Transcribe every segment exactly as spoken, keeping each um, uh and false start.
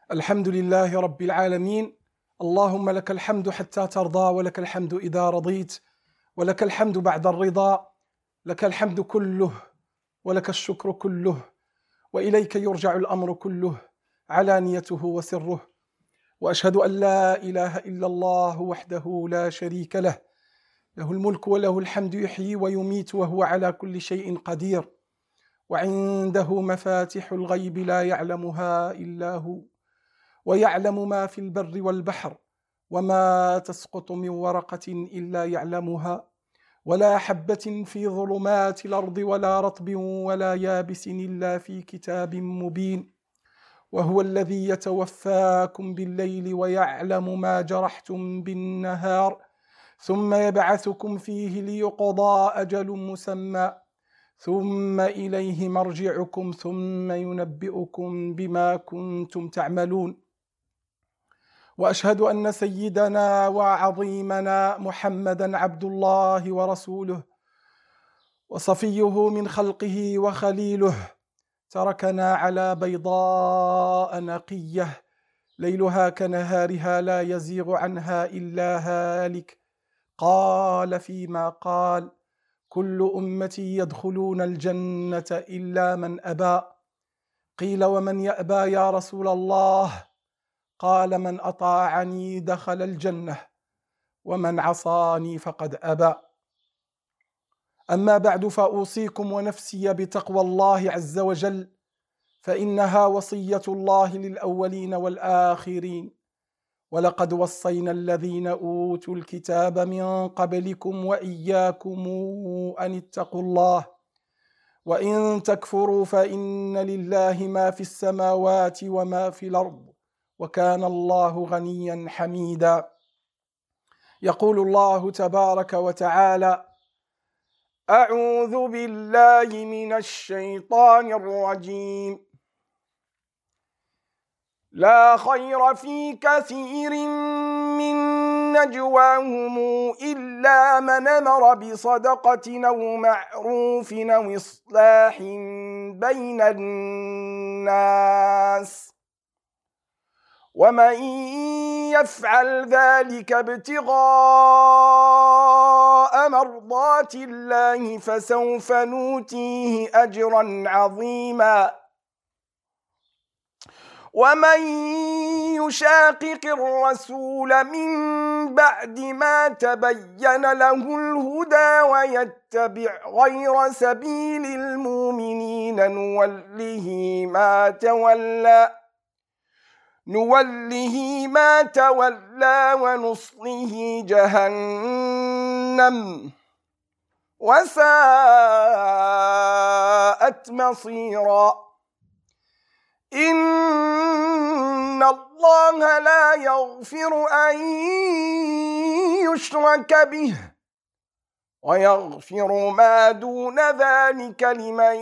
الحمد لله رب العالمين. اللهم لك الحمد حتى ترضى، ولك الحمد إذا رضيت، ولك الحمد بعد الرضا. لك الحمد كله ولك الشكر كله، وإليك يرجع الأمر كله، علانيته وسره. وأشهد أن لا إله إلا الله وحده لا شريك له، له الملك وله الحمد، يحيي ويميت وهو على كل شيء قدير. وعنده مفاتح الغيب لا يعلمها إلا هو، ويعلم ما في البر والبحر، وما تسقط من ورقة إلا يعلمها، ولا حبة في ظلمات الأرض ولا رطب ولا يابس إلا في كتاب مبين. وهو الذي يتوفاكم بالليل ويعلم ما جرحتم بالنهار، ثم يبعثكم فيه ليقضى أجل مسمى، ثم إليه مرجعكم ثم ينبئكم بما كنتم تعملون. وأشهد أن سيدنا وعظيمنا محمدًا عبد الله ورسوله، وصفيه من خلقه وخليله، تركنا على بيضاء نقية ليلها كنهارها لا يزيغ عنها إلا هالك. قال فيما قال: كل أمتي يدخلون الجنة إلا من أبى. قيل: ومن يأبى يا رسول الله؟ قال: من أطاعني دخل الجنة، ومن عصاني فقد أبى. أما بعد، فأوصيكم ونفسي بتقوى الله عز وجل، فإنها وصية الله للأولين والآخرين. ولقد وصينا الذين أوتوا الكتاب من قبلكم وإياكم أن اتقوا الله، وإن تكفروا فإن لله ما في السماوات وما في الأرض، وكان الله غنيا حميدا. يقول الله تبارك وتعالى: أعوذ بالله من الشيطان الرجيم. لا خير في كثير من نجواهم إلا من أمر بصدقة أو معروف أو إصلاح بين الناس، ومن يفعل ذلك ابتغاء مرضات الله فسوف نؤتيه أجرا عظيما. ومن يشاقق الرسول من بعد ما تبين له الهدى ويتبع غير سبيل المؤمنين نوله ما تولى نوله ما تولى ونصله جهنم وساءت مصيرا. إن الله لا يغفر أن يشرك به، ويغفر ما دون ذلك لمن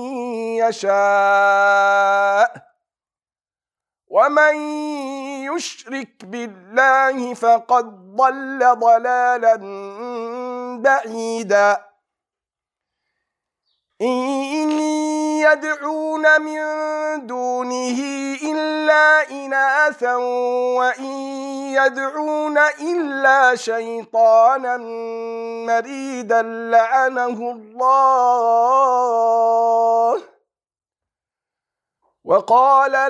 يشاء، ومن يشرك بالله فقد ضل ضلالا بعيدا. إن يدعون من دونه إلا إناثا وإن يدعون إلا شيطانا مريدا لعنه الله، وقال: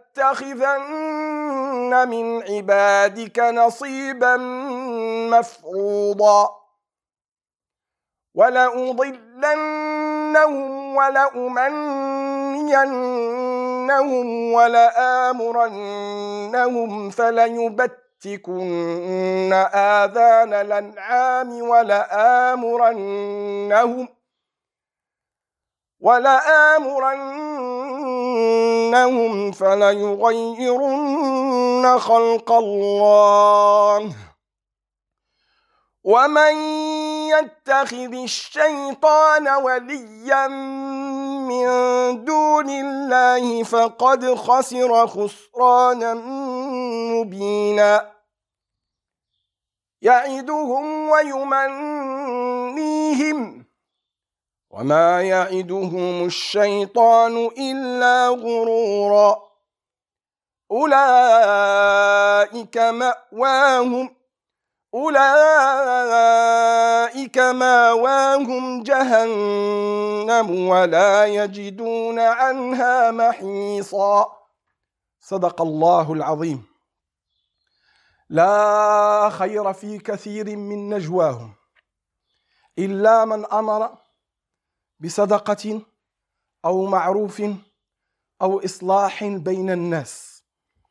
لأتخذن من عبادك نصيبا مفروضا، ولأضلنهم ولأمنينهم ولآمرنهم فليبتكن آذان الأنعام ولآمرنهم ولآمرنهم فليغيرن خلق الله. ومن يتخذ الشيطان وليا من دون الله فقد خسر خسرانا مبينا. يعدهم ويمنيهم، وما يعدهم الشيطان إلا غرورا. أولئك مأواهم أولئك مأواهم جهنم ولا يجدون عنها محيصا. صدق الله العظيم. لا خير في كثير من نجواهم إلا من أمر بصدقة أو معروف أو إصلاح بين الناس.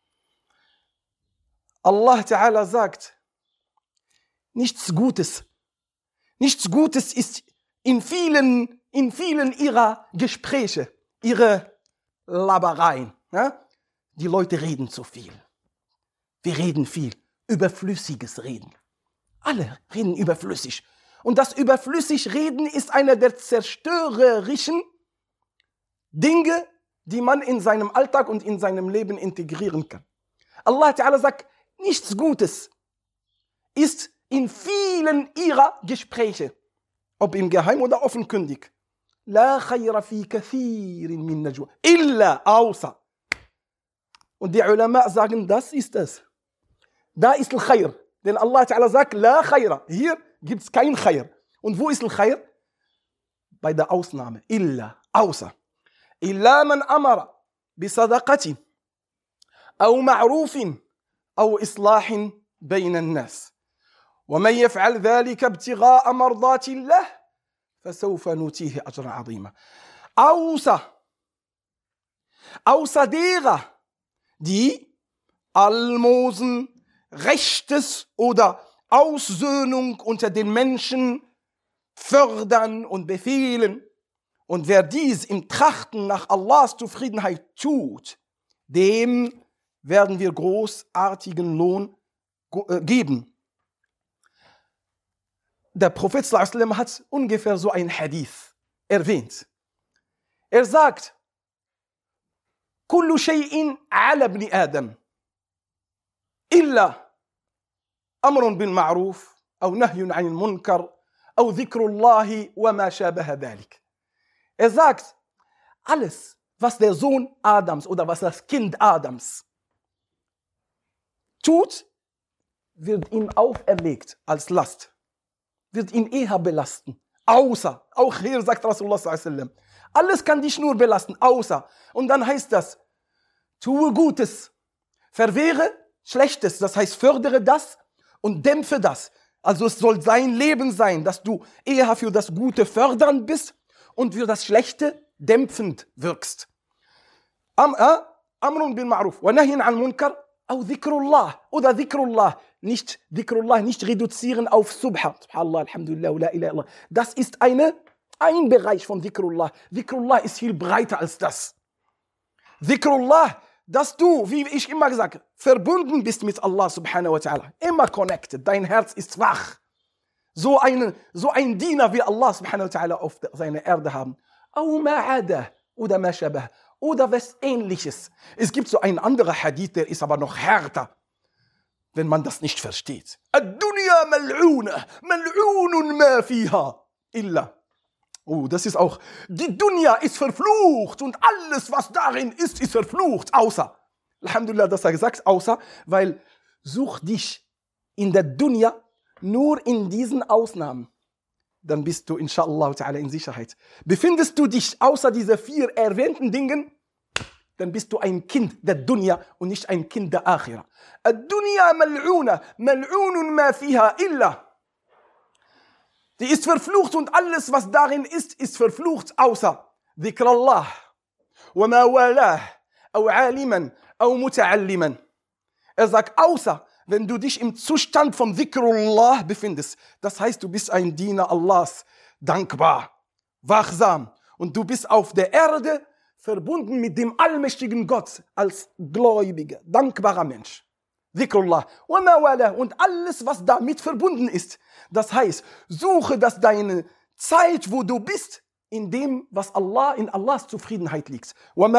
Allah Ta'ala sagt, nichts Gutes, nichts Gutes ist in vielen, in vielen ihrer Gespräche, ihre Labereien. Ja? Die Leute reden zu viel. Wir reden viel, überflüssiges Reden. Alle reden überflüssig. Und das überflüssig Reden ist einer der zerstörerischen Dinge, die man in seinem Alltag und in seinem Leben integrieren kann. Allah Ta'ala sagt, nichts Gutes ist in vielen ihrer Gespräche, ob im Geheim oder offenkundig. La khayra fi kathirin min najwa, illa, außer. Und die Ulama sagen, das ist es. Da ist al-Khair. Denn Allah Ta'ala sagt, la khayra. Hier gibt es kein Khair. Und wo ist al-Khair? Bei der Ausnahme. Illa, außer. Illa man amara bisadaqati أو معروف أو إصلاح بين الناس ومن يفعل ذلك ابتغاء مرضات الله فسوف نؤتيه أجرا عظيما. Außer, außer derer, die Almosen, Rechtes oder Aussöhnung unter den Menschen fördern und befehlen. Und wer dies im Trachten nach Allahs Zufriedenheit tut, dem werden wir großartigen Lohn geben. Der Prophet sallallahu alaihi wasallam hat ungefähr so ein Hadith erwähnt. Er sagt, Kullu shay'in ala ibn Adam illa amrun bil ma'ruf aw nahyun 'anil munkar aw dhikrullahi wa ma shabaha dhalik. Er sagt, alles, was der Sohn Adams oder was das Kind Adams tut, wird ihm auferlegt als Last, wird ihn eher belasten. Außer, auch hier sagt Rasulullah sallallahu alaihi wasallam, alles kann dich nur belasten, außer. Und dann heißt das, tue Gutes, verwehre Schlechtes, das heißt fördere das und dämpfe das. Also es soll sein Leben sein, dass du eher für das Gute fördern bist und für das Schlechte dämpfend wirkst. Am, äh, Amrun bil Ma'ruf wa Nahyin an Munkar au Dhikrullah oder Dhikrullah. Nicht Dhikrullah, nicht reduzieren auf Subha. Subhanallah, Alhamdulillah, la ilaha illallah. Das ist eine, ein Bereich von Dhikrullah. Dhikrullah ist viel breiter als das. Dhikrullah, dass du, wie ich immer gesagt habe, verbunden bist mit Allah subhanahu wa ta'ala. Immer connected, dein Herz ist wach. So, eine, so ein Diener wie Allah subhanahu wa ta'ala auf seiner Erde haben. Au ma'ada oder ma shabah oder was Ähnliches. Es gibt so einen anderen Hadith, der ist aber noch härter, wenn man das nicht versteht. Ad-dunya mal'una, mal'unun ma fiha illa. Oh, das ist auch, die Dunya ist verflucht und alles, was darin ist, ist verflucht, außer. Alhamdulillah, das er gesagt, außer, weil such dich in der Dunya nur in diesen Ausnahmen, dann bist du inshallah ta'ala in Sicherheit. Befindest du dich außer diese vier erwähnten Dingen, dann bist du ein Kind der Dunya und nicht ein Kind der Akhira. Ad-dunya mal'una, mal'unun ma fiha illa. Die ist verflucht und alles, was darin ist, ist verflucht, außer Dhikrallah, wa ma walah, au aliman, au muta'alliman. Er sagt, außer wenn du dich im Zustand vom Dhikrullah befindest. Das heißt, du bist ein Diener Allahs, dankbar, wachsam. Und du bist auf der Erde verbunden mit dem allmächtigen Gott als gläubiger, dankbarer Mensch. Dhikrullah. Und alles, was damit verbunden ist. Das heißt, suche, dass deine Zeit, wo du bist, in dem, was Allah, in Allahs Zufriedenheit liegt.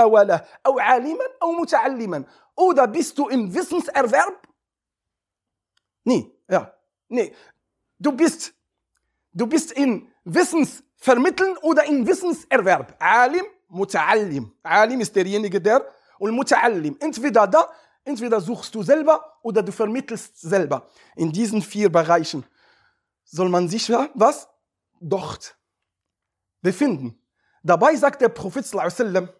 Oder bist du im Wissenserwerb? Nee, ja, nee. Du bist, du bist in Wissensvermitteln oder in Wissenserwerb. Alim, Muta'allim. Alim ist derjenige, der, und Muta'allim. Entweder da, Entweder suchst du selber oder du vermittelst selber. In diesen vier Bereichen soll man sich was? Dort befinden. Dabei sagt der Prophet sallallahu alaihi wasallam,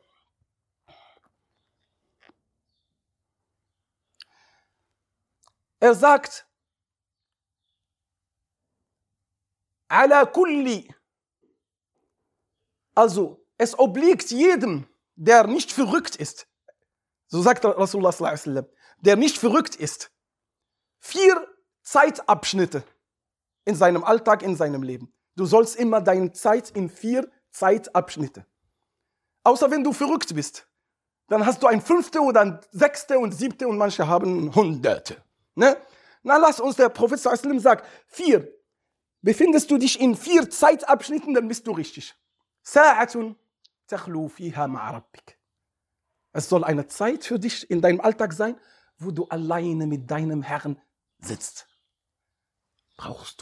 er sagt, ala kulli, also es obliegt jedem, der nicht verrückt ist, so sagt Rasulullah sallallahu alaihi wasallam, der nicht verrückt ist, vier Zeitabschnitte in seinem Alltag, in seinem Leben. Du sollst immer deine Zeit in vier Zeitabschnitte. Außer wenn du verrückt bist, dann hast du ein fünfte oder ein sechste und siebte und manche haben hunderte. Ne? Na, lass uns, der Prophet sallallahu alaihi wasallam sagt, vier. Befindest du dich in vier Zeitabschnitten, dann bist du richtig. Sa'atun takhlu fiha ma'a rabbik. Es soll eine Zeit für dich in deinem Alltag sein, wo du alleine mit deinem Herrn sitzt. Brauchst du.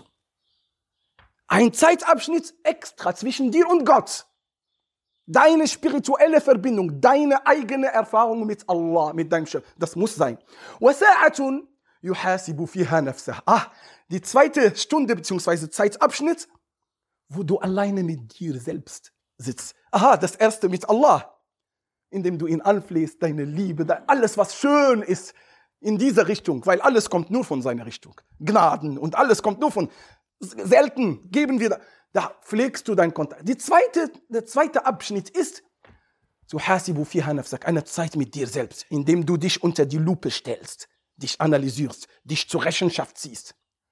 Ein Zeitabschnitt extra zwischen dir und Gott. Deine spirituelle Verbindung, deine eigene Erfahrung mit Allah, mit deinem Chef. Das muss sein. وَسَاعَةٌ يُحَاسِبُ فِيهَا نَفْسَهُ. Ah, die zweite Stunde bzw. Zeitabschnitt, wo du alleine mit dir selbst sitzt. Aha, das erste mit Allah, indem du ihn anflehst, deine Liebe, alles was schön ist in diese Richtung, weil alles kommt nur von seiner Richtung. Gnaden und alles kommt nur von, selten geben wir, da, da pflegst du deinen Kontakt. Die zweite, der zweite Abschnitt ist, تُحَاسِبُ فِيهَا نَفْسَكَ, eine Zeit mit dir selbst, indem du dich unter die Lupe stellst, dich analysierst, dich zur Rechenschaft ziehst.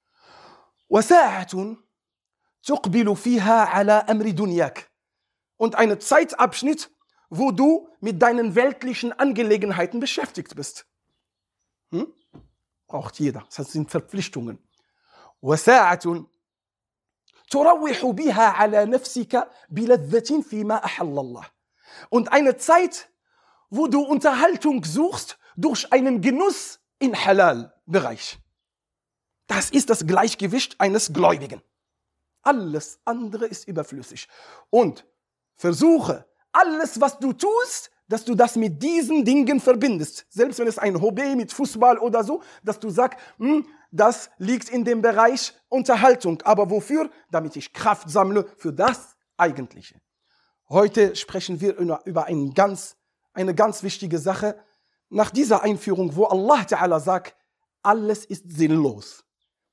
وَسَاعَةٌ تُقْبِلُ فِيهَا عَلَى أَمْرِ دُنْيَاكَ. Und einen Zeitabschnitt, wo du mit deinen weltlichen Angelegenheiten beschäftigt bist. Hm? Braucht jeder. Das sind Verpflichtungen. وَسَاعَةٌ تُرَوِّحُ بِهَا عَلَى نَفْسِكَ بِلَذَّةٍ فِيمَا أَحَلَّ اللَّهُ. Und eine Zeit, wo du Unterhaltung suchst durch einen Genuss im Halal-Bereich. Das ist das Gleichgewicht eines Gläubigen. Alles andere ist überflüssig. Und versuche, alles, was du tust, dass du das mit diesen Dingen verbindest. Selbst wenn es ein Hobby mit Fußball oder so, dass du sagst, hm, das liegt in dem Bereich Unterhaltung. Aber wofür? Damit ich Kraft sammle für das Eigentliche. Heute sprechen wir über eine ganz, eine ganz wichtige Sache. Nach dieser Einführung, wo Allah Ta'ala sagt, alles ist sinnlos.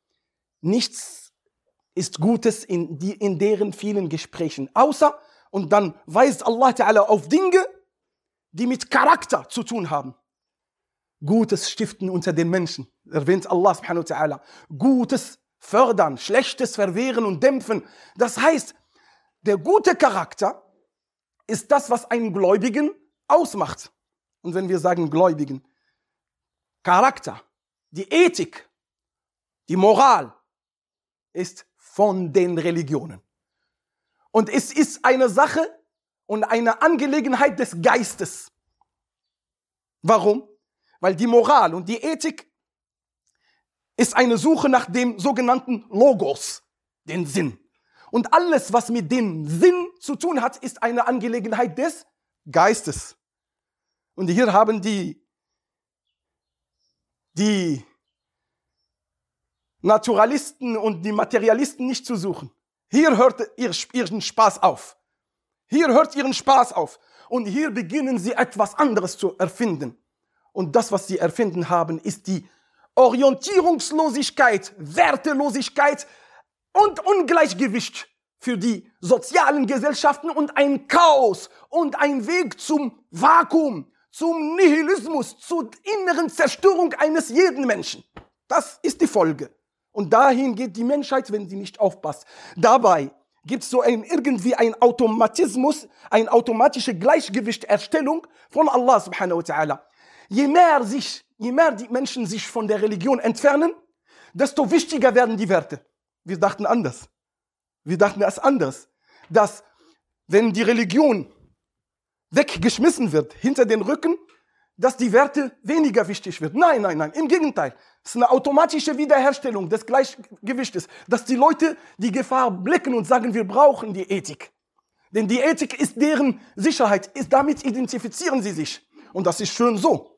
Nichts ist Gutes in, die, in deren vielen Gesprächen. Außer, und dann weist Allah Ta'ala auf Dinge, die mit Charakter zu tun haben. Gutes stiften unter den Menschen, erwähnt Allah subhanahu wa ta'ala. Gutes fördern, Schlechtes verwehren und dämpfen. Das heißt, der gute Charakter ist das, was einen Gläubigen ausmacht. Und wenn wir sagen Gläubigen, Charakter, die Ethik, die Moral ist von den Religionen. Und es ist eine Sache und eine Angelegenheit des Geistes. Warum? Weil die Moral und die Ethik ist eine Suche nach dem sogenannten Logos, den Sinn. Und alles, was mit dem Sinn zu tun hat, ist eine Angelegenheit des Geistes. Und hier haben die, die Naturalisten und die Materialisten nicht zu suchen. Hier hört ihr, ihren Spaß auf. Hier hört ihren Spaß auf. Und hier beginnen sie etwas anderes zu erfinden. Und das, was sie erfinden haben, ist die Orientierungslosigkeit, Wertelosigkeit und Ungleichgewicht für die sozialen Gesellschaften und ein Chaos und ein Weg zum Vakuum, zum Nihilismus, zur inneren Zerstörung eines jeden Menschen. Das ist die Folge. Und dahin geht die Menschheit, wenn sie nicht aufpasst. Dabei gibt es so ein, irgendwie ein Automatismus, eine automatische Gleichgewichterstellung von Allah subhanahu wa ta'ala. Je mehr, sich, je mehr die Menschen sich von der Religion entfernen, desto wichtiger werden die Werte. Wir dachten anders. Wir dachten es anders. Dass, wenn die Religion weggeschmissen wird, hinter den Rücken, dass die Werte weniger wichtig wird. Nein, nein, nein, im Gegenteil. Es ist eine automatische Wiederherstellung des Gleichgewichtes, dass die Leute die Gefahr blicken und sagen, wir brauchen die Ethik. Denn die Ethik ist deren Sicherheit, ist, damit identifizieren sie sich. Und das ist schön so.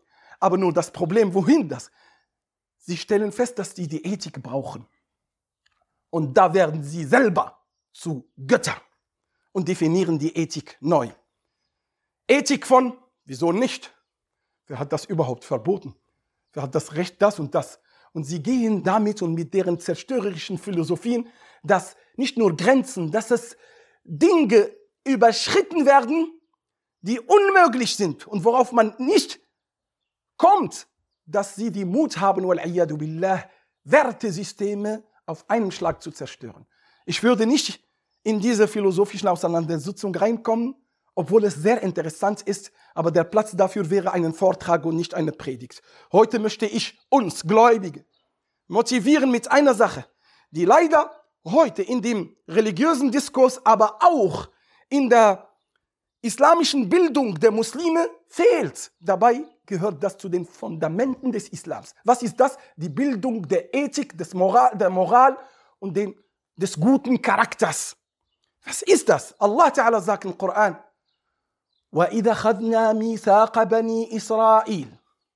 Aber nur das Problem, wohin das? Sie stellen fest, dass sie die Ethik brauchen. Und da werden sie selber zu Göttern und definieren die Ethik neu. Ethik von, wieso nicht? Wer hat das überhaupt verboten? Wer hat das Recht, das und das? Und sie gehen damit und mit deren zerstörerischen Philosophien, dass nicht nur Grenzen, dass es Dinge überschritten werden, die unmöglich sind und worauf man nicht kommt, dass sie die Mut haben, wal-iyadu billah, Wertesysteme auf einen Schlag zu zerstören. Ich würde nicht in diese philosophischen Auseinandersetzung reinkommen, obwohl es sehr interessant ist, aber der Platz dafür wäre ein Vortrag und nicht eine Predigt. Heute möchte ich uns Gläubige motivieren mit einer Sache, die leider heute in dem religiösen Diskurs, aber auch in der islamischen Bildung der Muslime fehlt. Dabei gehört das zu den Fundamenten des Islams. Was ist das? Die Bildung der Ethik, des Moral, der Moral und den, des guten Charakters. Was ist das? Allah Ta'ala sagt im Koran, وَإِذَا خَذْنَا مِيثَاقَ بَنِي إِسْرَائِيلَ.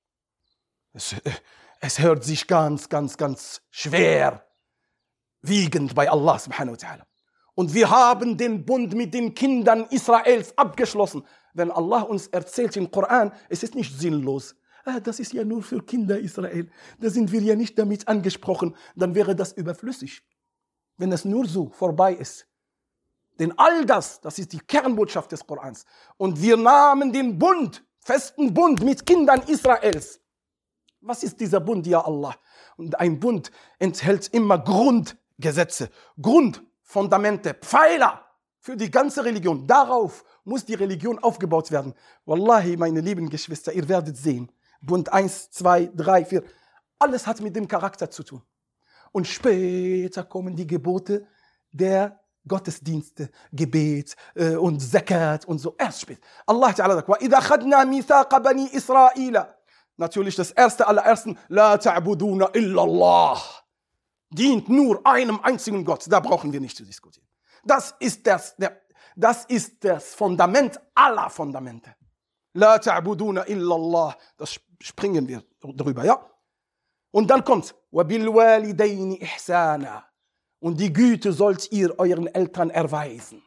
Es, es hört sich ganz, ganz, ganz schwer wiegend bei Allah subhanahu wa ta'ala. Und wir haben den Bund mit den Kindern Israels abgeschlossen. Wenn Allah uns erzählt im Koran, es ist nicht sinnlos. Ah, das ist ja nur für Kinder Israel. Da sind wir ja nicht damit angesprochen. Dann wäre das überflüssig, wenn es nur so vorbei ist. Denn all das, das ist die Kernbotschaft des Korans. Und wir nahmen den Bund, festen Bund mit Kindern Israels. Was ist dieser Bund, ja Allah? Und ein Bund enthält immer Grundgesetze, Grundfundamente, Pfeiler für die ganze Religion. Darauf muss die Religion aufgebaut werden. Wallahi, meine lieben Geschwister, ihr werdet sehen. Bund eins, zwei, drei, vier. Alles hat mit dem Charakter zu tun. Und später kommen die Gebote der Gottesdienste, Gebet äh, und Zakat und so. Erst spät. Allah Ta'ala sagt, وَإِذَا خَدْنَا مِيثَاقَ بَنِي إِسْرَائِيلَ. Natürlich das erste allerersten, لَا تَعْبُدُونَ إِلَّا اللَّهِ. Dient nur einem einzigen Gott. Da brauchen wir nicht zu diskutieren. Das ist das, der, das ist das Fundament aller Fundamente. لَا تَعْبُدُونَ إِلَّا اللَّهِ. Das springen wir drüber, ja? Und dann kommt, وَبِالْوَالِدَيْنِ إِحْسَانًا. Und die Güte sollt ihr euren Eltern erweisen.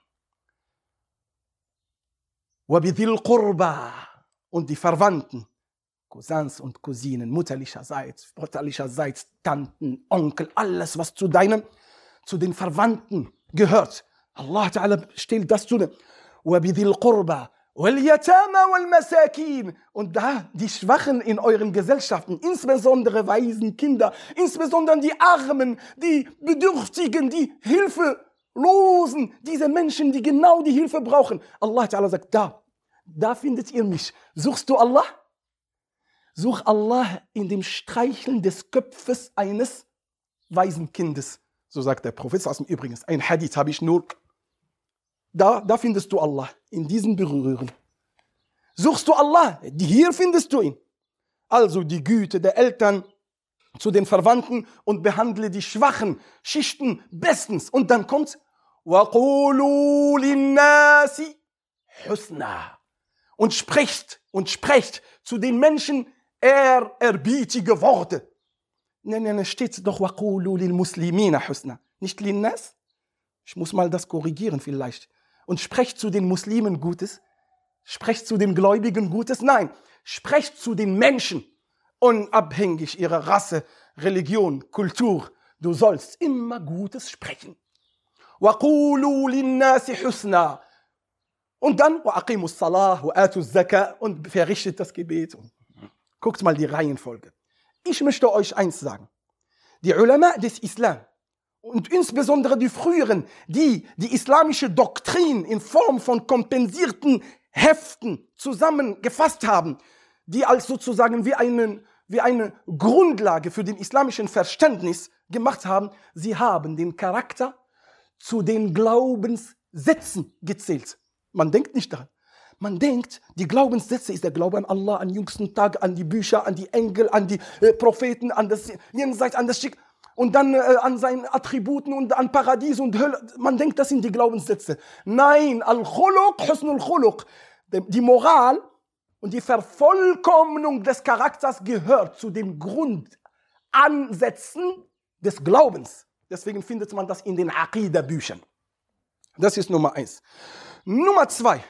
وَبِذِي الْقُرْبَى. Und die Verwandten, Cousins und Cousinen, mütterlicherseits, väterlicherseits, Tanten, Onkel, alles, was zu deinem, zu den Verwandten gehört. Allah Ta'ala stellt das zu dem. وَبِذِي الْقُرْبَى. وَالْيَتَامَى وَالْمَسَاكِينَ. Und da die Schwachen in euren Gesellschaften, insbesondere Waisenkinder, insbesondere die Armen, die Bedürftigen, die Hilflosen, diese Menschen, die genau die Hilfe brauchen. Allah Ta'ala sagt, da, da findet ihr mich. Suchst du Allah? Such Allah in dem Streicheln des Köpfes eines Waisenkindes. So sagt der Prophet. Übrigens, ein Hadith habe ich nur. Da, da findest du Allah, in diesem Berühren. Suchst du Allah, hier findest du ihn. Also die Güte der Eltern zu den Verwandten und behandle die schwachen Schichten bestens. Und dann kommt, وَقُولُوا لِلنَّاسِ حُسْنًا. Und sprecht und sprecht zu den Menschen ehrerbietige Worte. Nein, nein, es steht doch, وَقُولُوا لِلْمُسْلِمِينَ حُسْنًا. Nicht لِلنَّاسِ? Ich muss mal das korrigieren vielleicht. Und sprecht zu den Muslimen Gutes, sprecht zu den Gläubigen Gutes. Nein, sprecht zu den Menschen, unabhängig ihrer Rasse, Religion, Kultur. Du sollst immer Gutes sprechen. وَقُولُوا لِلنَّاسِ حُسْنًا. Und dann, وَأَقِيمُوا الصَّلَاةَ وَآتُوا الزَّكَاةَ. Und verrichtet das Gebet. Und guckt mal die Reihenfolge. Ich möchte euch eins sagen. Die Ulama des Islam, und insbesondere die früheren, die die islamische Doktrin in Form von kompensierten Heften zusammengefasst haben, die als sozusagen wie, einen, wie eine Grundlage für den islamischen Verständnis gemacht haben, sie haben den Charakter zu den Glaubenssätzen gezählt. Man denkt nicht daran. Man denkt, die Glaubenssätze ist der Glaube an Allah, an den jüngsten Tag, an die Bücher, an die Engel, an die äh, Propheten, an das Jenseits, an das Schick. Und dann äh, an seinen Attributen und an Paradies und Hölle. Man denkt, das sind die Glaubenssätze. Nein, Al-Khuluq, Husnul Khuluq. Die Moral Und die Vervollkommnung des Charakters gehört zu den Grundansätzen des Glaubens. Deswegen findet man das in den Aqida-Büchern. Das ist Nummer eins. Nummer zwei.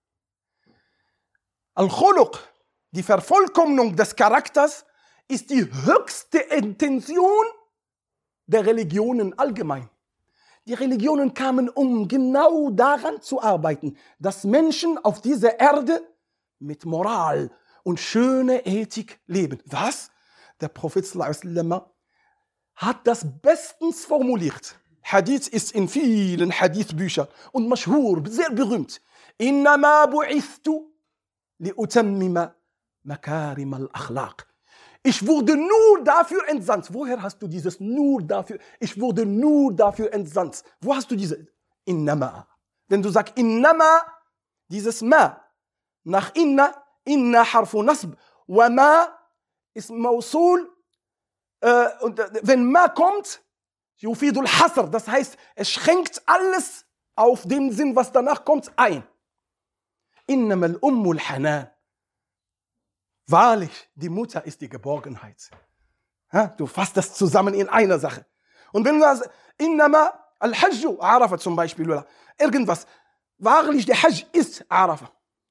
Al-Khuluq, die Vervollkommnung des Charakters, ist die höchste Intention der Religionen allgemein. Die Religionen kamen, um genau daran zu arbeiten, dass Menschen auf dieser Erde mit Moral und schöner Ethik leben. Was? Der Prophet sallallahu alaihi wasallam hat das bestens formuliert. Hadith ist in vielen Hadith-Büchern und mashhur, sehr berühmt. Innama bu'ithtu li'utammima makarim al-akhlaq. Ich wurde nur dafür entsandt. Woher hast du dieses nur dafür? Ich wurde nur dafür entsandt. Wo hast du diese? Innama. Wenn du sagst innama, dieses ma, nach inna, inna harfu nasb, wa ma ist mausul, äh, und wenn ma kommt, yufidul hasr, das heißt, es schränkt alles auf den Sinn, was danach kommt, ein. Innama al-ummu al-hanan. Wahrlich, die Mutter ist die Geborgenheit. Ja, du fasst das zusammen in einer Sache. Und wenn du sagst, innama al-hajju, Arafah zum Beispiel, oder irgendwas, wahrlich, der Hajj ist Arafah.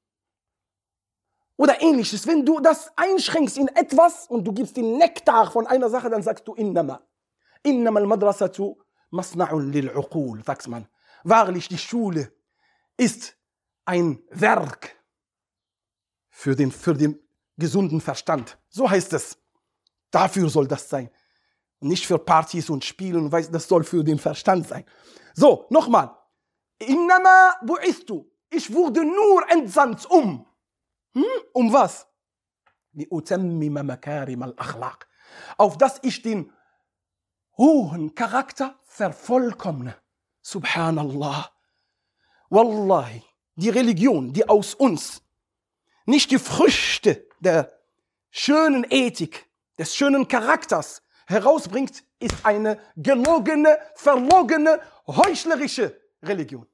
Oder ähnliches, wenn du das einschränkst in etwas und du gibst den Nektar von einer Sache, dann sagst du innama. Innama al-madrasatu masna'un lil-uqul, sagt man. Wahrlich, die Schule ist ein Werk für den, für den gesunden Verstand. So heißt es. Dafür soll das sein. Nicht für Partys und Spielen, das soll für den Verstand sein. So, nochmal. Innama bu'ithtu. Ich wurde nur entsandt, um. Hm? Um was? Li'utammima makarim al-akhlaq. Auf dass ich den hohen Charakter vervollkommne. Subhanallah. Wallahi, die Religion, die aus uns nicht die Früchte der schönen Ethik, des schönen Charakters herausbringt, ist eine gelogene, verlogene, heuchlerische Religion.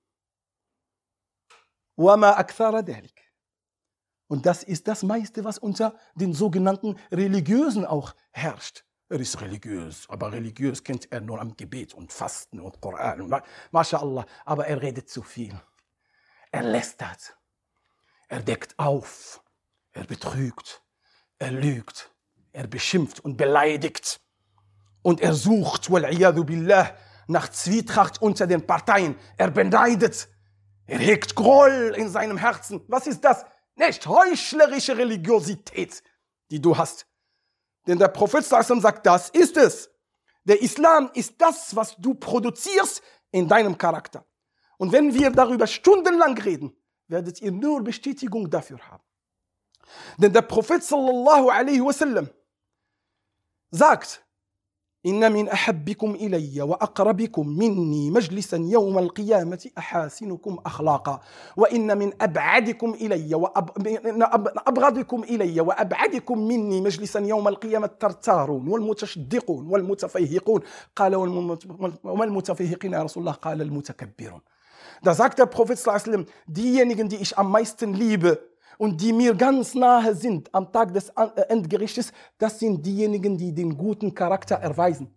وَمَا أَكْثَرَ ذَلِكَ. Und das ist das meiste, was unter den sogenannten Religiösen auch herrscht. Er ist religiös, aber religiös kennt er nur am Gebet und Fasten und Koran. Und MashaAllah, aber er redet zu viel. Er lästert. Er deckt auf. Er betrügt. Er lügt. Er beschimpft und beleidigt. Und er sucht, wal-iyadu billah, nach Zwietracht unter den Parteien. Er beneidet. Er hegt Groll in seinem Herzen. Was ist das? Nicht heuchlerische Religiosität, die du hast. Denn der Prophet sagt, das ist es. Der Islam ist das, was du produzierst in deinem Charakter. Und wenn wir darüber stundenlang reden, werdet ihr nur Bestätigung dafür haben. Denn der Prophet sallallahu alaihi wasallam sagt, Inna min ahabbikum ilayya wa aqrabikum minni majlisan yawm al-qiyamati ahasinukum akhlaqa wa inna min ab'adikum ilayya wa abghadikum ilayya wa ab'adikum minni majlisan yawm al-qiyamati tartarun wal mutashaddiqun wal mutafayhiqun qala wal mutafayhiqin ya Rasulullah qala al mutakabbirun. Da sagt der Prophet sallallahu alaihi wasallam, diejenigen, die ich am meisten liebe und die mir ganz nahe sind am Tag des Endgerichtes, das sind diejenigen, die den guten Charakter erweisen.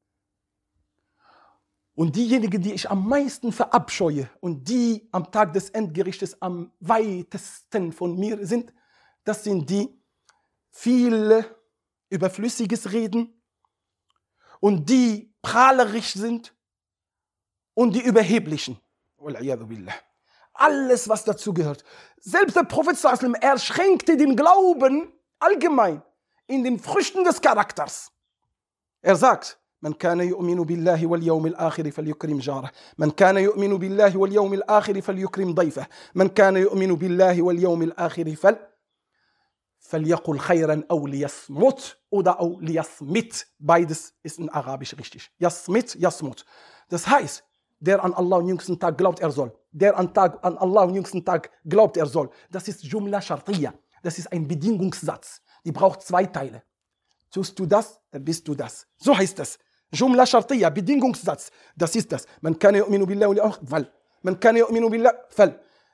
Und diejenigen, die ich am meisten verabscheue und die am Tag des Endgerichtes am weitesten von mir sind, das sind die viel Überflüssiges reden und die prahlerisch sind und die Überheblichen. Alles, was dazu gehört. Selbst der Prophet sallallahu alaihi wasallam, er schränkte den Glauben allgemein in den Früchten des Charakters. Er sagt, Man kana yu'minu billahi wal yawmil akhir falyukrim jarah. Man kana yu'minu billahi wal yawmil akhir falyukrim dayfah. Man kana yu'minu billahi wal yawmil akhir fal falyaqul khayran aw liyasmut oder aw liyasmit. Beides ist in Arabisch richtig. Yasmit, yasmut. Das heißt, der an Allah am jüngsten Tag glaubt, er soll. Der an, Tag, an Allah am jüngsten Tag glaubt, er soll. Das ist Jumla Shartiyya. Das ist ein Bedingungssatz. Die braucht zwei Teile. Tust du das, dann bist du das. So heißt das. Jumla Shartiyya, Bedingungssatz. Das ist das. Man kana yu'minu billahi wal fal. Man kana yu'minu billahi fal.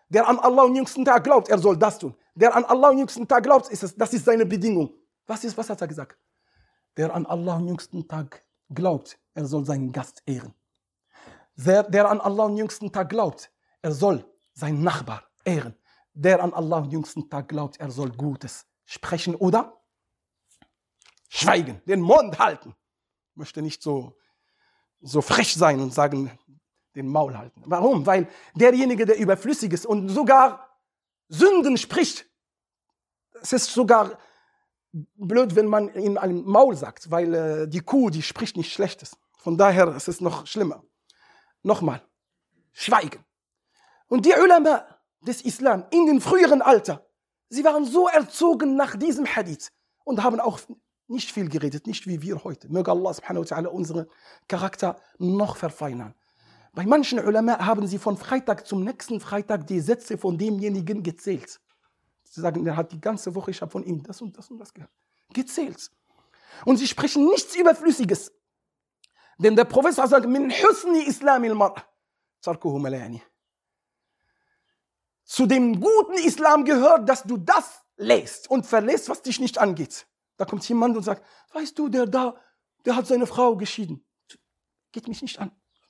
Der an Allah am jüngsten Tag glaubt, er soll das tun. Der an Allah am jüngsten Tag glaubt, ist es, das ist seine Bedingung. Was, ist, was hat er gesagt? Der an Allah am jüngsten Tag glaubt, er soll seinen Gast ehren. Der, der an Allah am jüngsten Tag glaubt, er soll seinen Nachbar ehren. Der an Allah am jüngsten Tag glaubt, er soll Gutes sprechen oder schweigen, den Mund halten. Ich möchte nicht so, so frech sein und sagen, den Maul halten. Warum? Weil derjenige, der überflüssig ist und sogar Sünden spricht, es ist sogar blöd, wenn man ihm ein Maul sagt, weil äh, die Kuh, die spricht nicht Schlechtes. Von daher ist es noch schlimmer. Nochmal, schweigen. Und die Ulama des Islam in dem früheren Alter, sie waren so erzogen nach diesem Hadith und haben auch nicht viel geredet, nicht wie wir heute. Möge Allah subhanahu wa ta'ala unseren Charakter noch verfeinern. Bei manchen Ulama haben sie von Freitag zum nächsten Freitag die Sätze von demjenigen gezählt. Sie sagen, er hat die ganze Woche, ich habe von ihm das und das und das gehört. Gezählt. Und sie sprechen nichts Überflüssiges. Denn der Professor sagt, min husni islamil mar'a tarkuhu malayani. Zu dem guten Islam gehört, dass du das lässt und verlässt, was dich nicht angeht. Da kommt jemand und sagt, weißt du, der da, der hat seine Frau geschieden. Geht mich nicht an.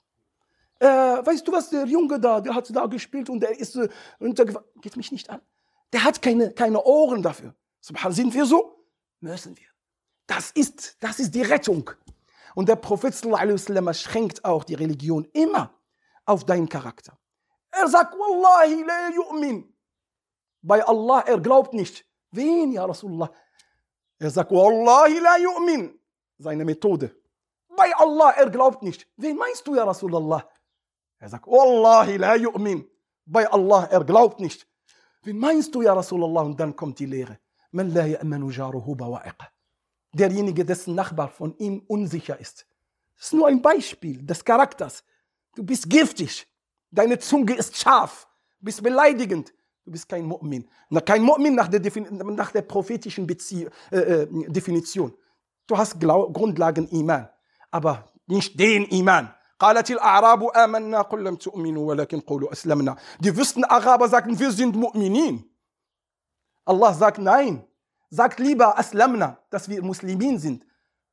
Äh, weißt du was, der Junge da, der hat da gespielt und der ist äh, runtergefallen. Geht mich nicht an. Der hat keine, keine Ohren dafür. Sind wir so? Müssen wir. Das ist, das ist die Rettung. Und der Prophet sallallahu alaihi wasallam schränkt auch die Religion immer auf deinen Charakter. Er sagt, Wallahi la yu'min. Bei Allah, er glaubt nicht. Wen, ja Rasulullah? Er sagt, Wallahi la yu'min. Seine Methode. Bei Allah, er glaubt nicht. Wen meinst du, ja Rasulullah? Er sagt, Wallahi la yu'min. Bei Allah, er glaubt nicht. Wen meinst du, ja Rasulullah? Und dann kommt die Lehre. Man la ya'manu jaruhu bawa'iqa. Derjenige, dessen Nachbar von ihm unsicher ist. Das ist nur ein Beispiel des Charakters. Du bist giftig. Deine Zunge ist scharf. Du bist beleidigend. Du bist kein Mu'min. Kein Mu'min nach der, nach der prophetischen Bezie- äh, Definition. Du hast Glau- Grundlagen Iman. Aber nicht den Iman. قالت الأعراب آمنا قل لم تؤمنوا ولكن قولوا أسلمنا. Die wüssten Araber sagten, wir sind Mu'minin. Allah sagt nein. Sagt lieber Aslamna, dass wir Muslimin sind.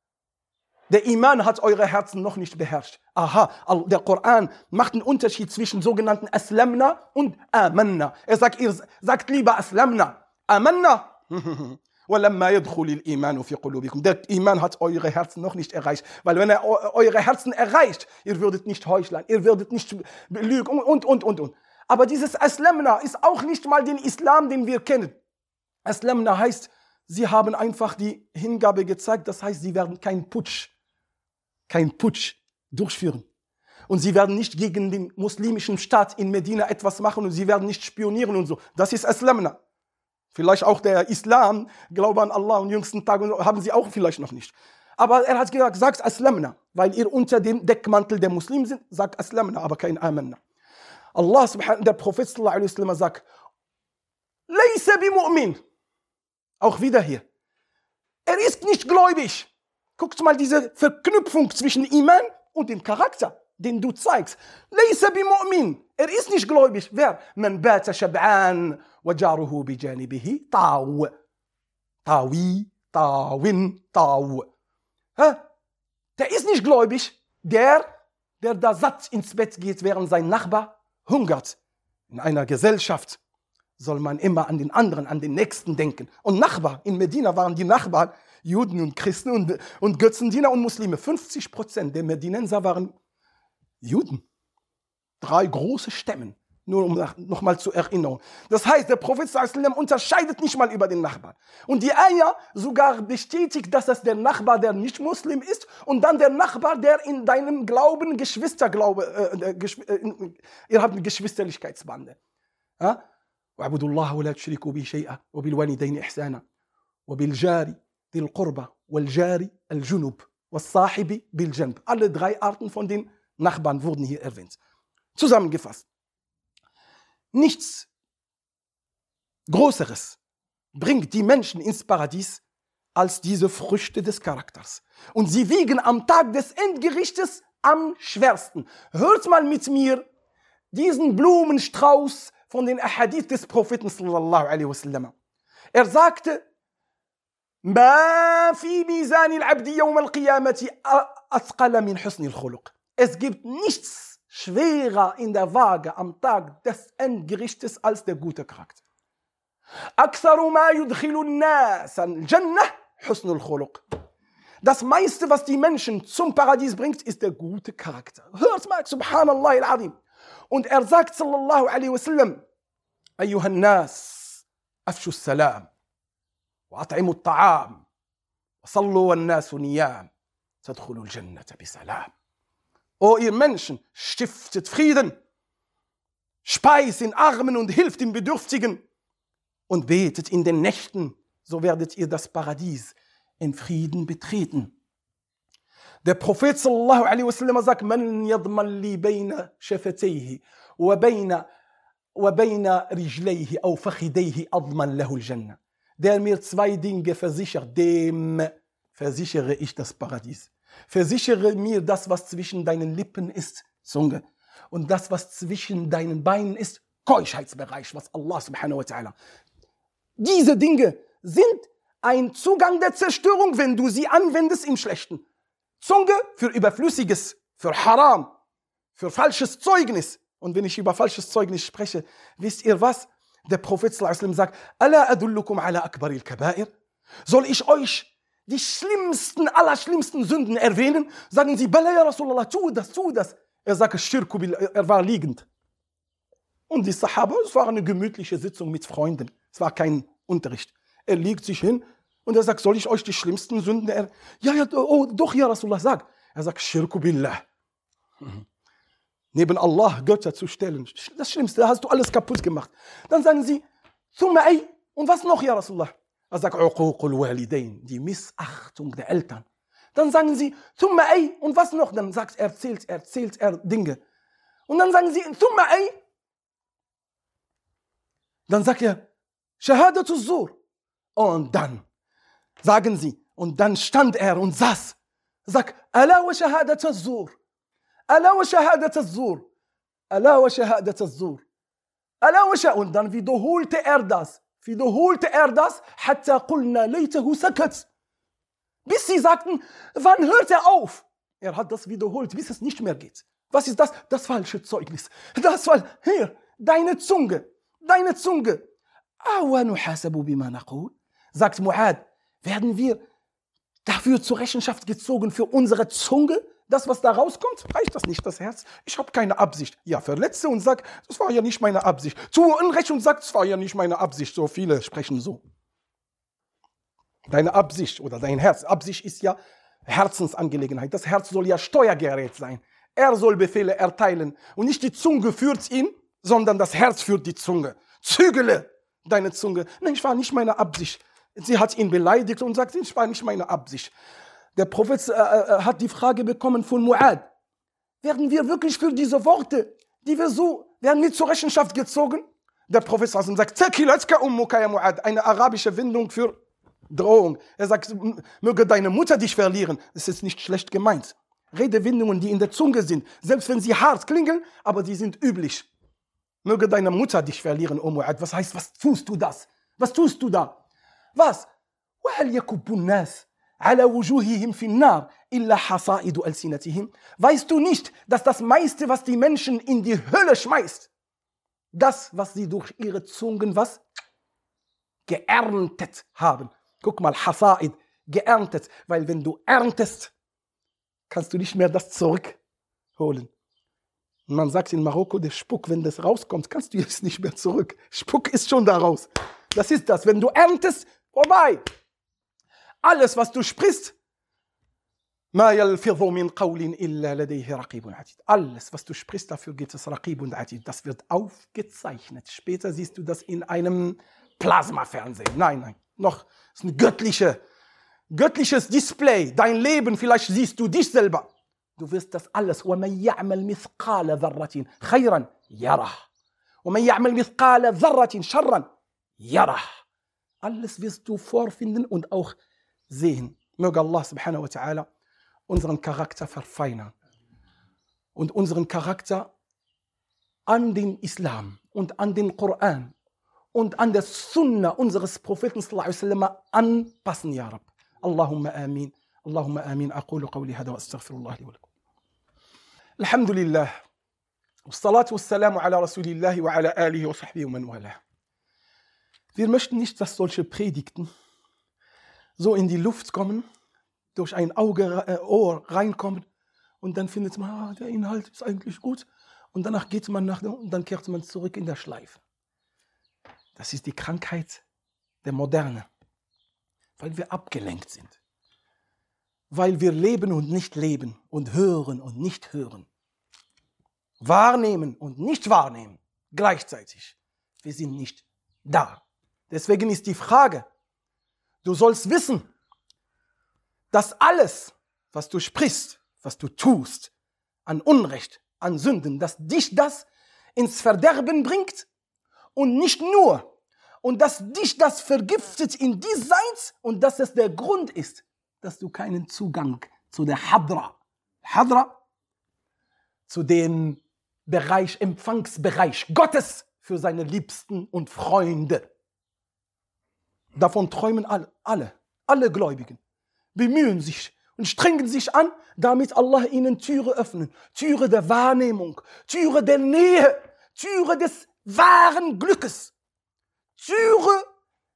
Der Iman hat eure Herzen noch nicht beherrscht. Aha, der Koran macht einen Unterschied zwischen sogenannten Aslamna und Amanna. Er sagt, ihr sagt lieber Aslamna. Amanna. وَلَمَّا يَدْخُلِ الْإِيمَانُ فِي قُلُوبِكُمْ. Der Iman hat eure Herzen noch nicht erreicht. Weil wenn er eure Herzen erreicht, ihr würdet nicht heucheln, ihr würdet nicht lügen und, und, und, und. Aber dieses Aslamna ist auch nicht mal den Islam, den wir kennen. Aslamna heißt, sie haben einfach die Hingabe gezeigt, das heißt, sie werden keinen Putsch, keinen Putsch durchführen. Und sie werden nicht gegen den muslimischen Staat in Medina etwas machen und sie werden nicht spionieren und so. Das ist Aslamna. Vielleicht auch der Islam, Glaube an Allah und jüngsten Tag haben sie auch vielleicht noch nicht. Aber er hat gesagt, sagt Aslamna, weil ihr unter dem Deckmantel der Muslimen sind, sagt Aslamna, aber kein Amanna. Allah subhanahu, der Prophet sallallahu alaihi wasallam sagt, Laysa bi mu'min. Auch wieder hier. Er ist nicht gläubig. Guckt mal diese Verknüpfung zwischen Iman und dem Charakter, den du zeigst. Laysa bi mu'min. Er ist nicht gläubig. Wer? Man bata shab'an wa jaruhu bi janibihi taw. Tawi, tawin, taw. Der ist nicht gläubig. Der, der da satt ins Bett geht, während sein Nachbar hungert. In einer Gesellschaft soll man immer an den anderen, an den Nächsten denken. Und Nachbar, in Medina waren die Nachbarn Juden und Christen und, und Götzendiener und Muslime. fünfzig Prozent der Medinenser waren Juden. Drei große Stämmen. Nur um nochmal zu erinnern. Das heißt, der Prophet sallallahu alaihi wasallam unterscheidet nicht mal über den Nachbarn. Und die Ayah sogar bestätigt, dass es der Nachbar, der nicht Muslim ist, und dann der Nachbar, der in deinem Glauben Geschwisterglaube, äh, Geschw- äh, ihr habt eine Geschwisterlichkeitsbande. Ja? واعبدوا الله ولا تشركوا به شيئا وبالوالدين إحسانا وبالجار ذي القربى والجار الجنب والصاحب بالجنب. Alle drei Arten von den Nachbarn wurden hier erwähnt. Zusammengefasst. Nichts Größeres bringt die Menschen ins Paradies als diese Früchte des Charakters. Und sie wiegen am Tag des Endgerichtes am schwersten. Hört mal mit mir diesen Blumenstrauß von den Ahadith des Propheten sallallahu alaihi wasallam. Er sagte, ما في ميزان العبد يوم القيامة أثقل من حسن الخلق. Es gibt nichts schwerer in der Waage am Tag des Endgerichtes als der gute Charakter. أكثر ما يدخل الناس الجنة حسن الخلق. Das meiste, was die Menschen zum Paradies bringt, ist der gute Charakter. Hört mal, subhanallah al-azim. Und er sagt sallallahu alaihi wasallam, أيها الناس أفشوا السلام وأطعموا الطعام وصلوا والناس نيام تدخلوا الجنة بسلام. O ihr Menschen, stiftet Frieden, speist den Armen und hilft den Bedürftigen und betet in den Nächten, so werdet ihr das Paradies in Frieden betreten. Der Prophet sallallahu alaihi wasallam sagt, man yadman li bayna shafatayhi wa bayna wa bayna rijlayhi aw fakhidayhi adman lahu al-jannah. Der mir zwei Dinge versichert, dem versichere ich das Paradies. Versichere mir das, was zwischen deinen Lippen ist, Zunge, und das, was zwischen deinen Beinen ist, Keuschheitsbereich, was Allah subhanahu wa ta'ala. Diese Dinge sind ein Zugang der Zerstörung, wenn du sie anwendest im Schlechten. Zunge für Überflüssiges, für Haram, für falsches Zeugnis. Und wenn ich über falsches Zeugnis spreche, wisst ihr was? Der Prophet sallallahu alaihi wasallam sagt, Ala adullukum ala akbaril kabair? Soll ich euch die schlimmsten, allerschlimmsten Sünden erwähnen? Sagen sie, Bala ya Rasulallah, tu das, tu das. Er sagt, Shirku billah, er war liegend. Und die Sahaba, es war eine gemütliche Sitzung mit Freunden. Es war kein Unterricht. Er legt sich hin und er sagt, soll ich euch die schlimmsten Sünden erwähnen? Ja, ja, oh, doch, ja Rasulallah, sag. Er sagt, Shirku billah. Mhm. Neben Allah Götter zu stellen. Das Schlimmste, da hast du alles kaputt gemacht. Dann sagen sie, Thumma ay, und was noch, ja Rasulallah? Er sagt, Uququl walidain, die Missachtung der Eltern. Dann sagen sie, Thumma ay, und was noch? Dann sagt er, erzählt, erzählt er Dinge. Und dann sagen sie, Thumma ay. Dann sagt er, Shahadatu Zur. Und dann sagen sie, und dann stand er und saß, sagt, Ala wa Shahadatu Zur. Ala wa Shahadatu Zur. Ala wa Shahadatu Zur. Ala wa Shahadatu. Und dann wiederholte er das. Wiederholte er das, hatta qulna laytahu sakat. Bis sie sagten, wann hört er auf? Er hat das wiederholt, bis es nicht mehr geht. Was ist das? Das falsche Zeugnis. Das war, hier, deine Zunge, deine Zunge. Awa nuhasabu bima naqul. Sagt Muad, werden wir dafür zur Rechenschaft gezogen für unsere Zunge? Das, was da rauskommt, reicht das nicht, das Herz? Ich habe keine Absicht. Ja, verletze und sag, das war ja nicht meine Absicht. Tue Unrecht und sag, das war ja nicht meine Absicht. So viele sprechen so. Deine Absicht oder dein Herz. Absicht ist ja Herzensangelegenheit. Das Herz soll ja Steuergerät sein. Er soll Befehle erteilen. Und nicht die Zunge führt ihn, sondern das Herz führt die Zunge. Zügele deine Zunge. Nein, es war nicht meine Absicht. Sie hat ihn beleidigt und sagt, es war nicht meine Absicht. Der Prophet äh, äh, hat die Frage bekommen von Muad. Werden wir wirklich für diese Worte, die wir so, werden wir zur Rechenschaft gezogen? Der Prophet sagt, Takilatka ummuka ya Muad, eine arabische Wendung für Drohung. Er sagt, möge deine Mutter dich verlieren. Das ist nicht schlecht gemeint. Redewendungen, die in der Zunge sind, selbst wenn sie hart klingen, aber die sind üblich. Möge deine Mutter dich verlieren, O Muad. Was heißt, was tust du das? Was tust du da? Was? وَهَلْ يَكُبُّ النَّاسِ على وجوههم في النار إلا حصائد ألسنتهم. Weißt du nicht, dass das meiste, was die Menschen in die Hölle schmeißt, das, was sie durch ihre Zungen was geerntet haben. Guck mal, Hasaid, geerntet, weil wenn du erntest, kannst du nicht mehr das zurückholen. Und man sagt in Marokko, der Spuck, wenn das rauskommt, kannst du jetzt nicht mehr zurück. Spuck ist schon da raus. Das ist das, wenn du erntest, vorbei. Alles, was du sprichst, alles, was du sprichst, dafür gibt es Raqib und Atid. Das wird aufgezeichnet. Später siehst du das in einem Plasmafernsehen. Nein, nein, noch das ist ein göttliche, göttliches Display. Dein Leben, vielleicht siehst du dich selber. Du wirst das alles. وَمَنْ يَعْمَلْ مِثْقَالَ ذَرَّةٍ خَيْرًا يَرَهُ وَمَنْ يَعْمَلْ مِثْقَالَ ذَرَّةٍ شَرًّا يَرَهُ. Alles wirst du vorfinden und auch sehen. Möge Allah subhanahu wa ta'ala unseren Charakter verfeinern und unseren Charakter an den Islam, und an den Koran und an der Sunna unseres Propheten sallallahu alaihi wasallam anpassen, ya Rab. Allahumma amin. Allahumma amin. Aqulu qawli hada wa astaghfirullah li wa lakum. Alhamdulillah. Wassalatu wassalamu ala Rasulillahi wa ala alihi wa sahbihi wa man wala. Wir möchten nicht, dass solche Predigten so in die Luft kommen, durch ein Auge, äh, Ohr reinkommen und dann findet man, ah, der Inhalt ist eigentlich gut und danach geht man nach und dann kehrt man zurück in der Schleife. Das ist die Krankheit der Moderne, weil wir abgelenkt sind, weil wir leben und nicht leben und hören und nicht hören, wahrnehmen und nicht wahrnehmen gleichzeitig. Wir sind nicht da. Deswegen ist die Frage, du sollst wissen, dass alles, was du sprichst, was du tust, an Unrecht, an Sünden, dass dich das ins Verderben bringt und nicht nur, und dass dich das vergiftet in diesseits und dass es der Grund ist, dass du keinen Zugang zu der Hadra, Hadra, zu dem Bereich, Empfangsbereich Gottes für seine Liebsten und Freunde. Davon träumen alle, alle, alle Gläubigen, bemühen sich und strengen sich an, damit Allah ihnen Türe öffnen. Türe der Wahrnehmung, Türe der Nähe, Türe des wahren Glückes, Türe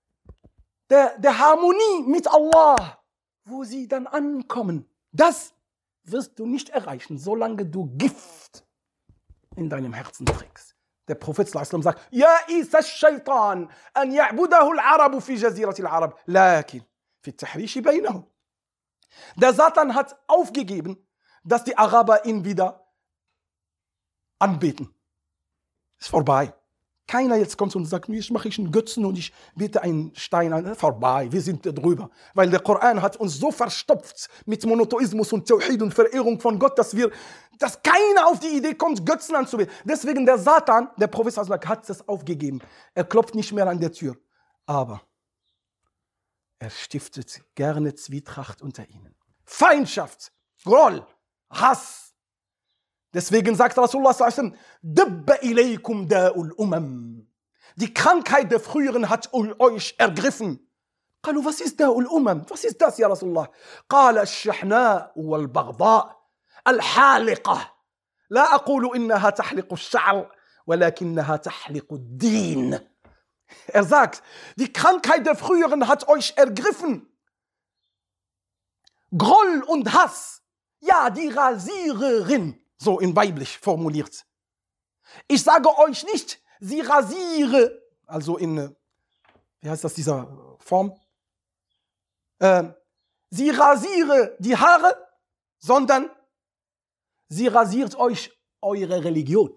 der, der Harmonie mit Allah, wo sie dann ankommen. Das wirst du nicht erreichen, solange du Gift in deinem Herzen trägst. Der Prophet sallallahu alaihi wasallam sagt, Ja isa shaitan an ya'budahu al-Arabu fi jazirati al-Arab, lakin fi at-tahrish bainahum. Der Satan hat aufgegeben, dass die Araber ihn wieder anbeten. Ist vorbei. Keiner jetzt kommt und sagt, jetzt mache ich einen Götzen und ich bete einen Stein an. Vorbei, wir sind da drüber. Weil der Koran hat uns so verstopft mit Monotheismus und Tawhid und Verehrung von Gott, dass wir, dass keiner auf die Idee kommt, Götzen anzubeten. Deswegen der Satan, der Prophet hat es aufgegeben. Er klopft nicht mehr an der Tür. Aber er stiftet gerne Zwietracht unter ihnen. Feindschaft, Groll, Hass. Deswegen sagt Rasulullah sallallahu alaihi wasallam, Dabba ilaykum da'ul umam. Die Krankheit der Früheren hat euch ergriffen. قالوا, was ist da'ul umam? Was ist das, ja Rasulullah? قال الشحناء والبغضاء الحالقة. لا أقول إنها تحلق الشعر ولكنها تحلق الدين. Er sagt, die Krankheit der Früheren hat euch ergriffen. Groll und Hass. Ja, die Rasiererin. So in weiblich formuliert. Ich sage euch nicht, sie rasiere, also in, wie heißt das, dieser Form? Äh, sie rasiere die Haare, sondern sie rasiert euch eure Religion.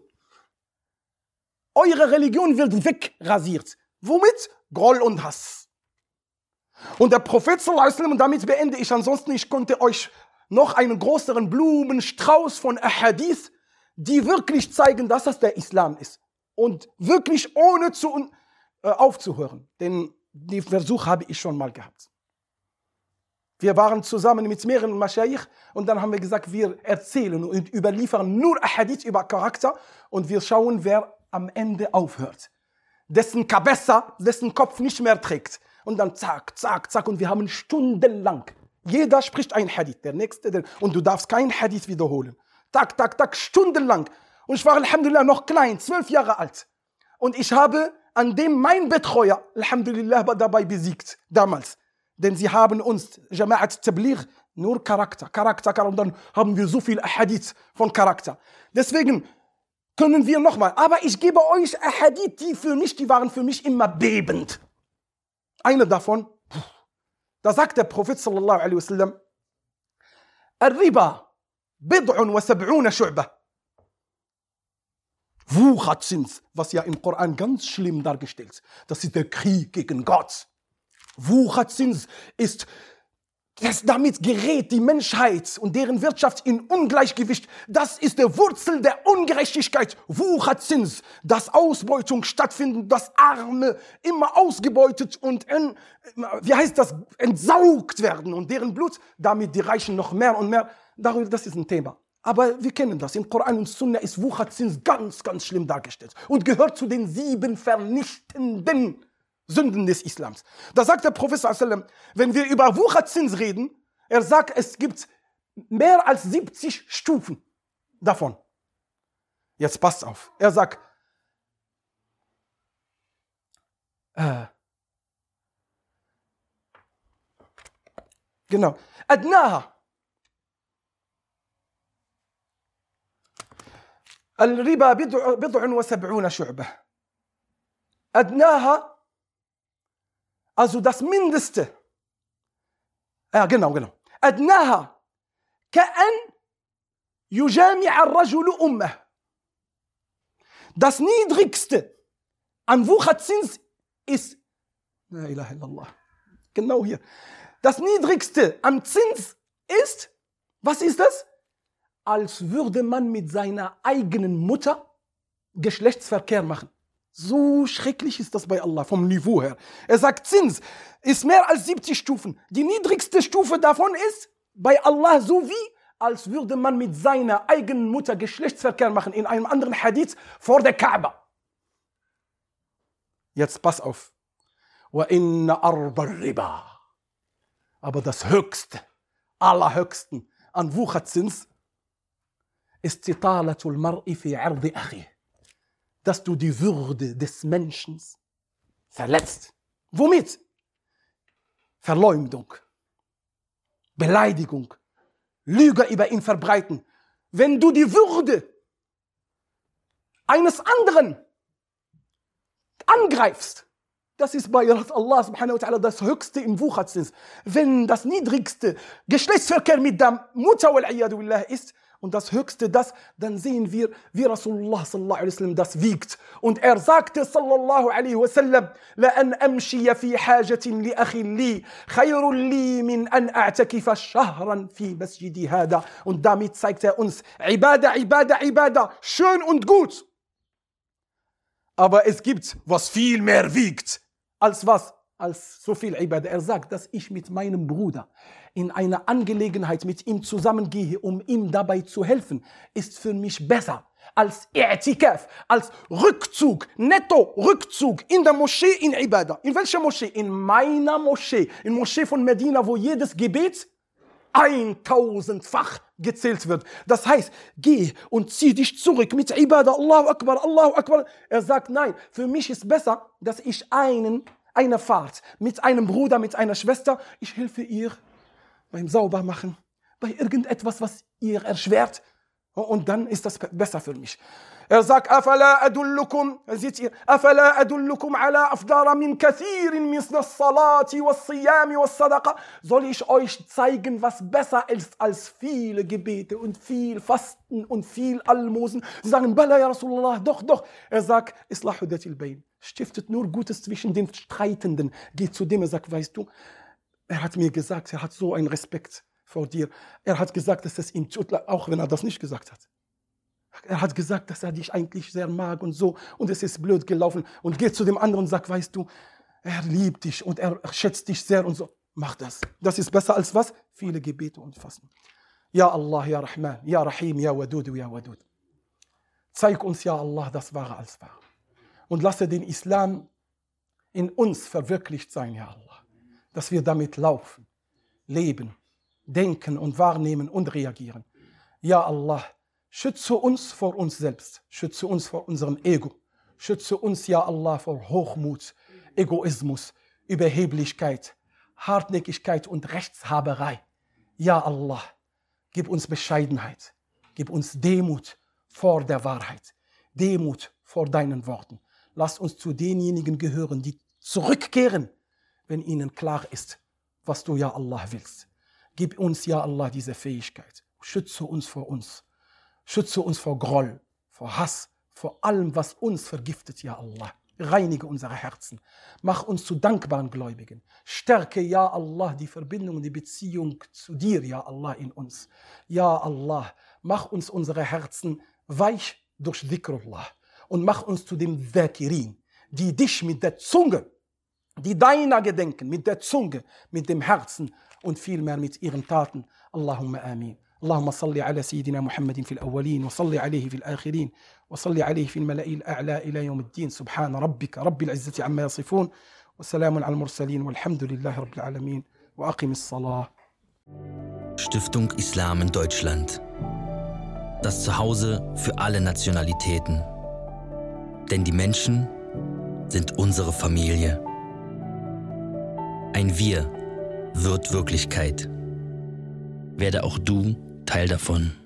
Eure Religion wird wegrasiert. Womit? Groll und Hass. Und der Prophet sallallahu alaihi wasallam, und damit beende ich, ansonsten, ich konnte euch noch einen größeren Blumenstrauß von Ahadith, die wirklich zeigen, dass das der Islam ist. Und wirklich ohne zu, äh, aufzuhören. Denn den Versuch habe ich schon mal gehabt. Wir waren zusammen mit mehreren Maschayikh und dann haben wir gesagt, wir erzählen und überliefern nur Ahadith über Charakter und wir schauen, wer am Ende aufhört. Dessen Kabessa, dessen Kopf nicht mehr trägt. Und dann zack, zack, zack und wir haben stundenlang. Jeder spricht ein Hadith, der nächste, der, und du darfst kein Hadith wiederholen. Tak, tak, tak, stundenlang. Und ich war, Alhamdulillah, noch klein, zwölf Jahre alt. Und ich habe an dem mein Betreuer, Alhamdulillah, dabei besiegt, damals. Denn sie haben uns, Jama'at Tabligh, nur Charakter, Charakter, Charakter. Und dann haben wir so viel Hadith von Charakter. Deswegen können wir nochmal, aber ich gebe euch Hadith, die für mich, die waren für mich immer bebend. Eine davon, da sagt der Prophet sallallahu alaihi wasallam, Al-Riba, bid'un wa sab'una shu'bah. Wucherzins, was ja im Koran ganz schlimm dargestellt ist. Das ist der Krieg gegen Gott. Wucherzins ist, das damit gerät die Menschheit und deren Wirtschaft in Ungleichgewicht. Das ist die Wurzel der Ungerechtigkeit. Wucherzins, dass Ausbeutung stattfindet, dass Arme immer ausgebeutet und, in, wie heißt das, entsaugt werden und deren Blut, damit die Reichen noch mehr und mehr. Darüber, das ist ein Thema. Aber wir kennen das. Im Koran und Sunna ist Wucherzins ganz, ganz schlimm dargestellt und gehört zu den sieben vernichtenden Sünden des Islams. Da sagt der Prophet sallallahu alaihi wasallam, wenn wir über Wucherzins reden, er sagt, es gibt mehr als siebzig Stufen davon. Jetzt passt auf. Er sagt, äh, genau, Adnaha. الربا بضع بضع وسبعون شعبة. أدناها, also das Mindeste. Ja, genau, genau. أدناها كأن يجامع الرجل أمه. Das Niedrigste an Wucherzins ist, la ilaha illallah, genau hier. Das Niedrigste am Zins ist, was ist das? Als würde man mit seiner eigenen Mutter Geschlechtsverkehr machen. So schrecklich ist das bei Allah vom Niveau her. Er sagt, Zins ist mehr als siebzig Stufen. Die niedrigste Stufe davon ist bei Allah so wie, als würde man mit seiner eigenen Mutter Geschlechtsverkehr machen. In einem anderen Hadith vor der Kaaba. Jetzt pass auf. Wa inna arba riba. Aber das Höchste, Allerhöchsten an Wucherzins ist Zitalatul Mar'i fi Ardi Achi. Dass du die Würde des Menschen verletzt. Womit? Verleumdung, Beleidigung, Lüge über ihn verbreiten. Wenn du die Würde eines anderen angreifst, das ist bei Allah subhanahu wa ta'ala das Höchste im Wucherzins. Wenn das niedrigste Geschlechtsverkehr mit der Mutter wal-'iyadu billah ist und das Höchste das, dann sehen wir, wie Rasulullah sallallahu alaihi wasallam das wiegt. Und er sagte sallallahu alaihi wasallam, لأن أمشي في حاجة لأخ لي خير لي من أن أعتكف شهرا في مسجدي هذا. Und damit zeigt er uns, Ibadah, Ibadah, Ibadah, schön und gut. Aber es gibt, was viel mehr wiegt. Als was? Als so viel Ibadah. Er sagt, dass ich mit meinem Bruder in einer Angelegenheit mit ihm zusammengehe, um ihm dabei zu helfen, ist für mich besser als I'tikaf, als Rückzug, netto Rückzug in der Moschee in Ibadah. In welcher Moschee? In meiner Moschee. In Moschee von Medina, wo jedes Gebet eintausendfach gezählt wird. Das heißt, geh und zieh dich zurück mit Ibadah, Allahu Akbar, Allahu Akbar. Er sagt, nein, für mich ist besser, dass ich einen, eine Fahrt mit einem Bruder, mit einer Schwester, ich helfe ihr beim Saubermachen, bei irgendetwas, was ihr erschwert. Und dann ist das besser für mich. Er sagt, أَفَلَا أَدُلُّكُمْ, seht ihr, أَفَلَا أَدُلُّكُمْ عَلَى أَفْضَارَ مِنْ كَثِيرٍ مِثْلَ الصَّلَاةِ وَالصِّيَامِ وَالصَّدَقَةِ. Soll ich euch zeigen, was besser ist als viele Gebete und viel Fasten und viel Almosen? Sie sagen, Bala ya Rasulullah, doch, doch. Er sagt, Islahu datil Bayn, stiftet nur Gutes zwischen den Streitenden. Geht zu dem, er sagt, weißt du, er hat mir gesagt, er hat so einen Respekt vor dir. Er hat gesagt, dass es ihm tut, auch wenn er das nicht gesagt hat. Er hat gesagt, dass er dich eigentlich sehr mag und so. Und es ist blöd gelaufen. Und geht zu dem anderen und sagt, weißt du, er liebt dich und er schätzt dich sehr und so. Mach das. Das ist besser als was? Viele Gebete und Fasten. Ja Allah, ja Rahman, ja Rahim, ja Wadud, ja Wadud. Zeig uns, ja Allah, das Wahre als wahr. Und lasse den Islam in uns verwirklicht sein, ja Allah. Dass wir damit laufen, leben, denken und wahrnehmen und reagieren. Ja Allah, schütze uns vor uns selbst, schütze uns vor unserem Ego, schütze uns, ja Allah, vor Hochmut, Egoismus, Überheblichkeit, Hartnäckigkeit und Rechtshaberei. Ja Allah, gib uns Bescheidenheit, gib uns Demut vor der Wahrheit, Demut vor deinen Worten. Lass uns zu denjenigen gehören, die zurückkehren, wenn ihnen klar ist, was du, ja Allah, willst. Gib uns, ja Allah, diese Fähigkeit. Schütze uns vor uns. Schütze uns vor Groll, vor Hass, vor allem, was uns vergiftet, ja Allah. Reinige unsere Herzen. Mach uns zu dankbaren Gläubigen. Stärke, ja Allah, die Verbindung, die Beziehung zu dir, ja Allah, in uns. Ja Allah, mach uns unsere Herzen weich durch Dhikrullah. Und mach uns zu dem Dhakirin, die dich mit der Zunge, die deiner gedenken, mit der Zunge, mit dem Herzen und vielmehr mit ihren Taten. Allahumma amin. اللهم صل على سيدنا محمد في الأولين وصل عليه في الآخرين وصل عليه في الملأ الأعلى إلى يوم الدين. سبحان ربك رب العزة عما يصفون وسلام على المرسلين والحمد لله رب العالمين وأقم الصلاة. Stiftung Islam in Deutschland. Das Zuhause für alle Nationalitäten. Denn die Menschen sind unsere Familie. Ein Wir wird Wirklichkeit. Werde auch du Teil davon.